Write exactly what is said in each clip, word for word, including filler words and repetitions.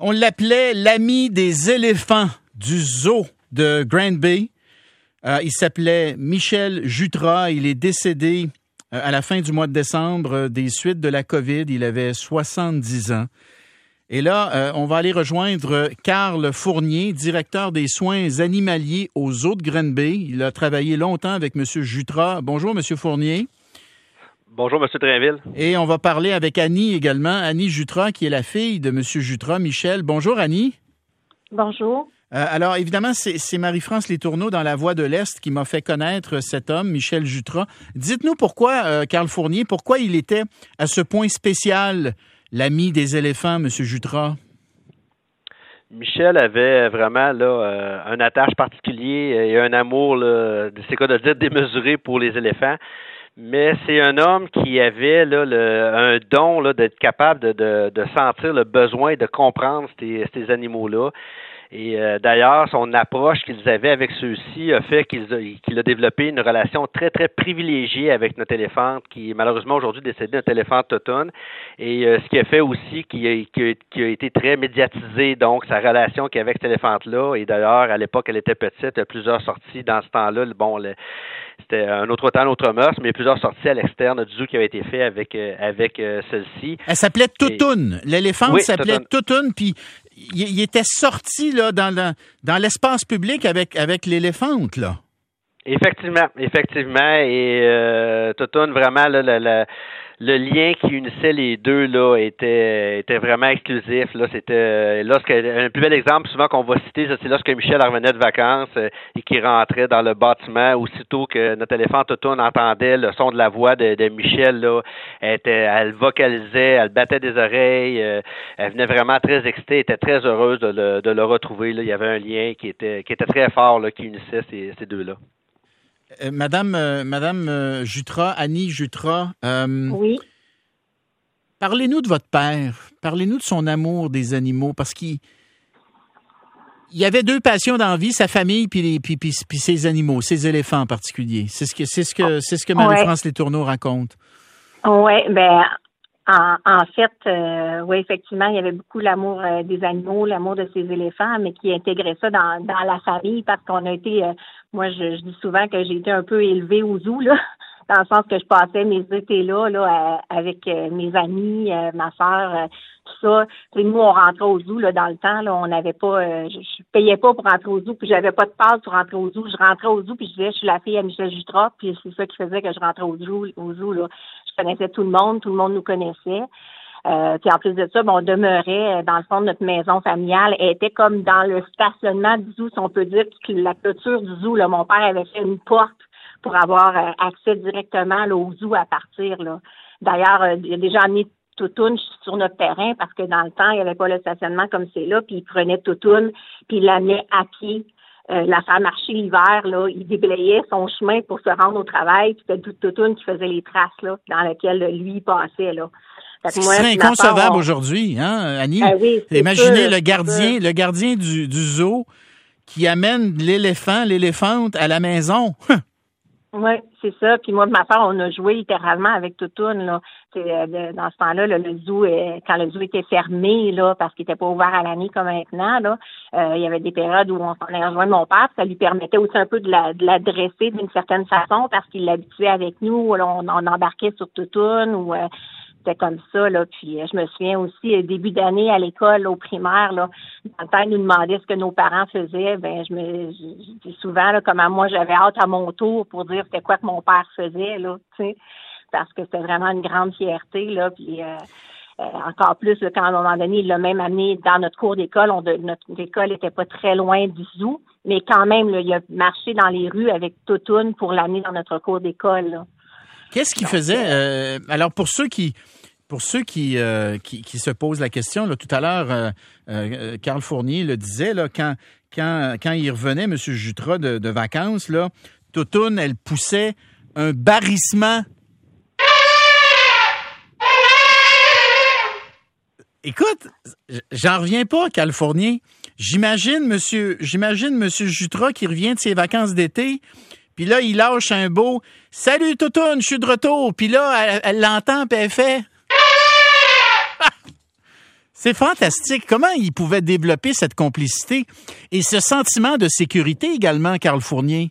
On l'appelait l'ami des éléphants du zoo de Grand Bay. Euh, il s'appelait Michel Jutras. Il est décédé euh, à la fin du mois de décembre euh, des suites de la COVID. Il avait soixante-dix ans. Et là, euh, on va aller rejoindre Carl Fournier, directeur des soins animaliers au zoo de Grand Bay. Il a travaillé longtemps avec M. Jutras. Bonjour, M. Fournier. Bonjour, M. Drainville. Et on va parler avec Annie également. Annie Jutras, qui est la fille de M. Jutras, Michel. Bonjour, Annie. Bonjour. Euh, alors, évidemment, c'est, c'est Marie-France Letourneau dans La Voix de l'Est qui m'a fait connaître cet homme, Michel Jutras. Dites-nous pourquoi, euh, Carl Fournier, pourquoi il était à ce point spécial l'ami des éléphants, M. Jutras? Michel avait vraiment là euh, un attache particulier et un amour, là, c'est quoi de dire, démesuré pour les éléphants. Mais c'est un homme qui avait là, le, un don là, d'être capable de, de, de sentir le besoin de comprendre ces, ces animaux-là. Et euh, d'ailleurs, son approche qu'ils avaient avec ceux-ci a fait qu'il a, qu'il a développé une relation très, très privilégiée avec notre éléphante, qui est malheureusement aujourd'hui décédée, notre éléphante Toutoun. Et euh, ce qui a fait aussi qu'il a, qu'il a, qu'il a été très médiatisé, donc sa relation qu'il avait avec cette éléphante-là. Et d'ailleurs, à l'époque, elle était petite, il y a plusieurs sorties dans ce temps-là. Bon, le, c'était un autre temps, un autre mœurs, mais il y a plusieurs sorties à l'externe du zoo qui avaient été faites avec, euh, avec euh, celle-ci. Elle s'appelait Toutoun. Et... L'éléphante oui, s'appelait Toutoun, puis il, il était sorti là, dans, le, dans l'espace public avec, avec l'éléphante, là. Effectivement, effectivement. Et euh, Toutoun, vraiment, là, la, la, le lien qui unissait les deux là était était vraiment exclusif. Là, c'était lorsque un plus bel exemple souvent qu'on va citer, c'est lorsque Michel revenait de vacances euh, et qu'il rentrait dans le bâtiment, aussitôt que notre éléphant Toutoun entendait le son de la voix de, de Michel, là, elle était, elle vocalisait, elle battait des oreilles, euh, elle venait vraiment très excitée, était très heureuse de le, de le retrouver. Là. Il y avait un lien qui était qui était très fort là, qui unissait ces, ces deux-là. Euh, Madame, euh, Madame euh, Jutras, Annie Jutras, euh, oui. Parlez-nous de votre père. Parlez-nous de son amour des animaux, parce qu'il il y avait deux passions dans la vie, sa famille puis, puis, puis, puis ses animaux, ses éléphants en particulier. C'est ce que c'est ce que c'est ce que Marie-France ouais. Letourneau raconte. Oui, ben en, en fait, euh, oui, effectivement, il y avait beaucoup l'amour euh, des animaux, l'amour de ses éléphants, mais qui intégrait ça dans, dans la famille parce qu'on a été, euh, moi je, je dis souvent que j'ai été un peu élevée au zoo, là, dans le sens que je passais mes étés là, là, euh, avec euh, mes amis, euh, ma sœur, euh, tout ça. Puis nous, on rentrait au zoo, là, dans le temps, là, on n'avait pas, euh, je, je payais pas pour rentrer au zoo, puis j'avais pas de passe pour rentrer au zoo. Je rentrais au zoo, puis je disais, je suis la fille à Michel Jutras, puis c'est ça qui faisait que je rentrais au zoo, au zoo, là. Je connaissais tout le monde, tout le monde nous connaissait. Euh, puis en plus de ça, bon, on demeurait dans le fond de notre maison familiale. Elle était comme dans le stationnement du zoo, si on peut dire, que la clôture du zoo, là, mon père avait fait une porte pour avoir euh, accès directement là, au zoo à partir. Là. D'ailleurs, euh, il a déjà amené Toutoun sur notre terrain parce que dans le temps, il n'y avait pas le stationnement comme c'est là, puis il prenait Toutoun, puis il l'amenait à pied. Euh, la faire marcher l'hiver, là, il déblayait son chemin pour se rendre au travail, puis c'était Toutoun qui faisait les traces là, dans lesquelles lui passait. Là. Ce serait inconcevable on... aujourd'hui, hein, Annie? Ah oui, imaginez sûr, le gardien, le gardien du, du zoo qui amène l'éléphant, l'éléphante à la maison. Oui, c'est ça. Puis moi, ma soeur, on a joué littéralement avec Toutoun, là. C'est, euh, dans ce temps-là, là, le zoo, euh, quand le zoo était fermé, là, parce qu'il était pas ouvert à l'année comme maintenant, là, euh, il y avait des périodes où on s'en allait rejoindre mon père, ça lui permettait aussi un peu de la, de la dresser d'une certaine façon parce qu'il l'habituait avec nous, là, on, on embarquait sur Toutoun ou euh, c'était comme ça, là. Puis je me souviens aussi, début d'année à l'école, au primaire, là, dans le temps, ils nous demandaient ce que nos parents faisaient. Ben, je me je dis souvent là, comment moi j'avais hâte à mon tour pour dire c'était quoi que mon père faisait, là, tu sais, parce que c'était vraiment une grande fierté, là. Puis euh, euh, encore plus, là, quand à un moment donné, il l'a même amené dans notre cours d'école. On de, notre école était pas très loin du zoo, mais quand même, là, il a marché dans les rues avec Toutoun pour l'amener dans notre cours d'école, là. Qu'est-ce qu'il faisait? Euh, alors, pour ceux qui pour ceux qui, euh, qui, qui se posent la question, là, tout à l'heure, euh, euh, Carl Fournier le disait, là, quand, quand, quand il revenait, M. Jutras, de, de vacances, là, Toutoun, elle poussait un barrissement. Écoute, j'en reviens pas, Carl Fournier. J'imagine monsieur, j'imagine monsieur Jutras qui revient de ses vacances d'été. Puis là, il lâche un beau « Salut Toutoun, je suis de retour ». Puis là, elle, elle l'entend, puis elle fait C'est fantastique. Comment il pouvait développer cette complicité et ce sentiment de sécurité également, Carl Fournier?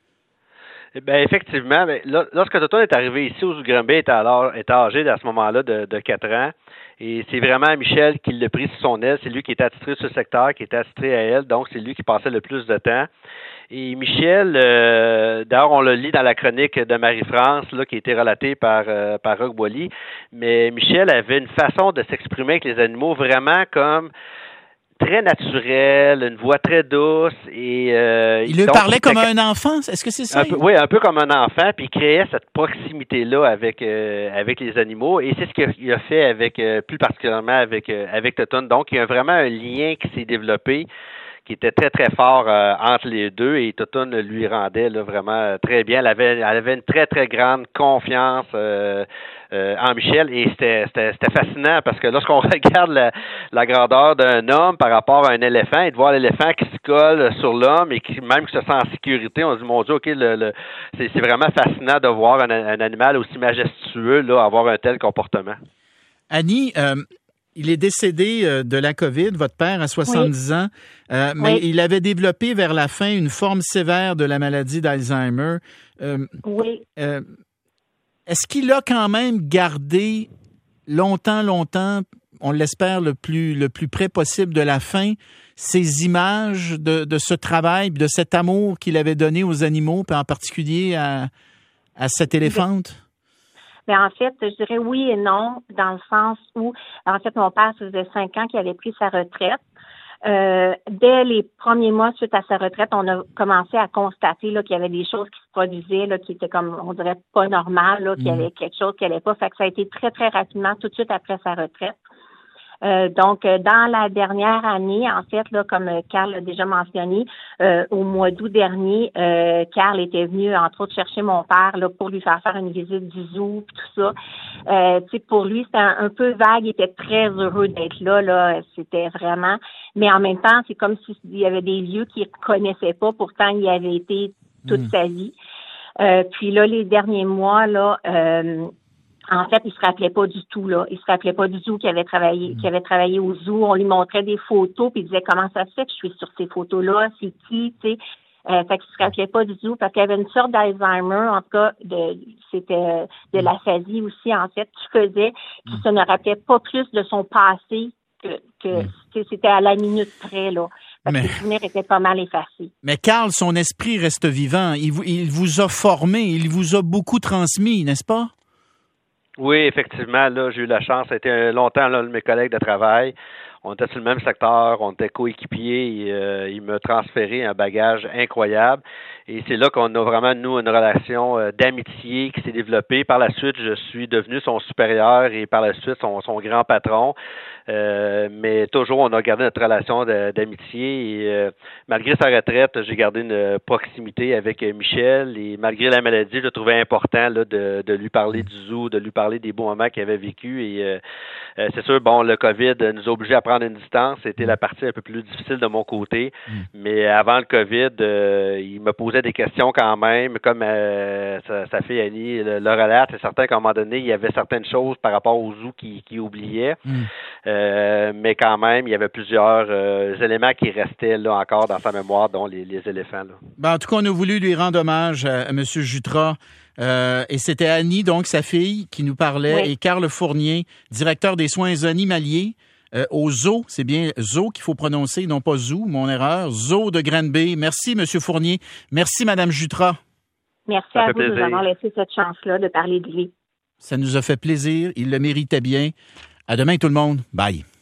Ben effectivement, ben, là, lorsque Toton est arrivé ici au Zoo Granby, était alors était âgé à ce moment-là de, de quatre ans. Et c'est vraiment Michel qui l'a pris sous son aile. C'est lui qui était attitré sur le secteur, qui était attitré à elle. Donc, c'est lui qui passait le plus de temps. Et Michel, euh, d'ailleurs, on le lit dans la chronique de Marie-France, là, qui a été relatée par, euh, par Roch Boily. Mais Michel avait une façon de s'exprimer avec les animaux vraiment comme très naturelle, une voix très douce et euh, il lui donc, parlait comme un enfant. Est-ce que c'est ça? Un peu, oui, un peu comme un enfant, puis il créait cette proximité-là avec euh, avec les animaux, et c'est ce qu'il a fait avec euh, plus particulièrement avec euh, avec Toton. Donc, il y a vraiment un lien qui s'est développé, qui était très, très fort euh, entre les deux, et Toton lui rendait là, vraiment très bien. Elle avait, elle avait une très, très grande confiance euh, euh, en Michel, et c'était, c'était, c'était fascinant parce que lorsqu'on regarde la, la grandeur d'un homme par rapport à un éléphant, et de voir l'éléphant qui se colle sur l'homme et qui même qui se sent en sécurité, on se dit, mon Dieu, OK, le, le, c'est, c'est vraiment fascinant de voir un, un animal aussi majestueux là, avoir un tel comportement. Annie, euh... il est décédé de la COVID, votre père, à soixante-dix oui. ans, euh, mais oui. il avait développé vers la fin une forme sévère de la maladie d'Alzheimer. Euh, oui. Euh, est-ce qu'il a quand même gardé longtemps, longtemps, on l'espère le plus, le plus près possible de la fin, ces images de, de ce travail, de cet amour qu'il avait donné aux animaux, puis en particulier à, à cette éléphante? Mais en fait, je dirais oui et non, dans le sens où, en fait, mon père, ça faisait cinq ans qu'il avait pris sa retraite. Euh, dès les premiers mois suite à sa retraite, on a commencé à constater là, qu'il y avait des choses qui se produisaient, là, qui étaient comme, on dirait, pas normales, là, qu'il y avait quelque chose qui allait pas. Fait que ça a été très, très rapidement, tout de suite après sa retraite. Euh, donc, euh, dans la dernière année, en fait, là, comme euh, Carl l'a déjà mentionné, euh, au mois d'août dernier, euh, Carl était venu, entre autres, chercher mon père là, pour lui faire faire une visite du zoo, tout ça. Euh, tu sais, pour lui, c'était un, un peu vague, il était très heureux d'être là, là, c'était vraiment. Mais en même temps, c'est comme s'il y avait des lieux qu'il ne connaissait pas, pourtant il y avait été toute mmh. sa vie. Euh, puis là, les derniers mois, là, euh, en fait, il se rappelait pas du tout, là. Il se rappelait pas du tout qu'il avait travaillé, mmh. qu'il avait travaillé au zoo. On lui montrait des photos, puis il disait comment ça se fait que je suis sur ces photos-là, c'est qui, tu sais. Euh, fait qu'il se rappelait pas du tout, parce qu'il y avait une sorte d'Alzheimer, en tout cas, de, c'était de l'aphasie aussi, en fait, qui faisait qu'il se ne rappelait pas plus de son passé que, que mmh. c'était à la minute près, là. Parce mais, que les souvenirs étaient pas mal effacés. Mais Carl, son esprit reste vivant. Il vous, il vous a formé, il vous a beaucoup transmis, n'est-ce pas? Oui, effectivement, là, j'ai eu la chance. Ça a été longtemps là, mes collègues de travail. On était sur le même secteur, on était coéquipiers. Et, euh, il m'a transféré un bagage incroyable. Et c'est là qu'on a vraiment, nous, une relation euh, d'amitié qui s'est développée. Par la suite, je suis devenu son supérieur et par la suite, son, son grand patron. Euh, mais toujours, on a gardé notre relation de, d'amitié. Et euh, malgré sa retraite, j'ai gardé une proximité avec Michel. Et malgré la maladie, je trouvais important là, de, de lui parler du zoo, de lui parler des beaux moments qu'il avait vécu. Et euh, euh, c'est sûr, bon, le COVID nous a obligés à prendre une distance. C'était la partie un peu plus difficile de mon côté. Mm. Mais avant le COVID, euh, il me posait des questions quand même, comme euh, sa, sa fille Annie le, le relate. C'est certain qu'à un moment donné, il y avait certaines choses par rapport au zoo qui, qui oubliait. Mm. Euh, mais quand même, il y avait plusieurs euh, éléments qui restaient là encore dans sa mémoire, dont les, les éléphants. Là. Ben, en tout cas, on a voulu lui rendre hommage à, à M. Jutras. Euh, et c'était Annie, donc sa fille, qui nous parlait, oui. et Carl Fournier, directeur des soins animaliers euh, au zoo. C'est bien zoo qu'il faut prononcer, non pas zoo, mon erreur. Zoo de Granby. Merci, M. Fournier. Merci, Mme Jutras. Merci Ça à vous plaisir. de nous avoir laissé cette chance-là de parler de lui. Ça nous a fait plaisir. Il le méritait bien. À demain, tout le monde. Bye.